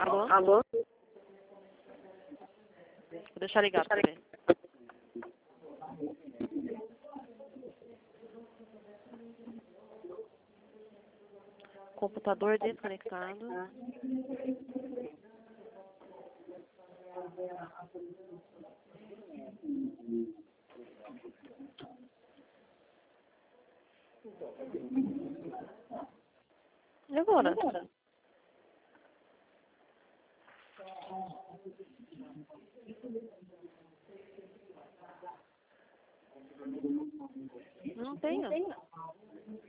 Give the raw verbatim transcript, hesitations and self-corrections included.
Alô? Alô? Vou deixar ligado pra ver. Computador desconectado. E agora? Não tenho.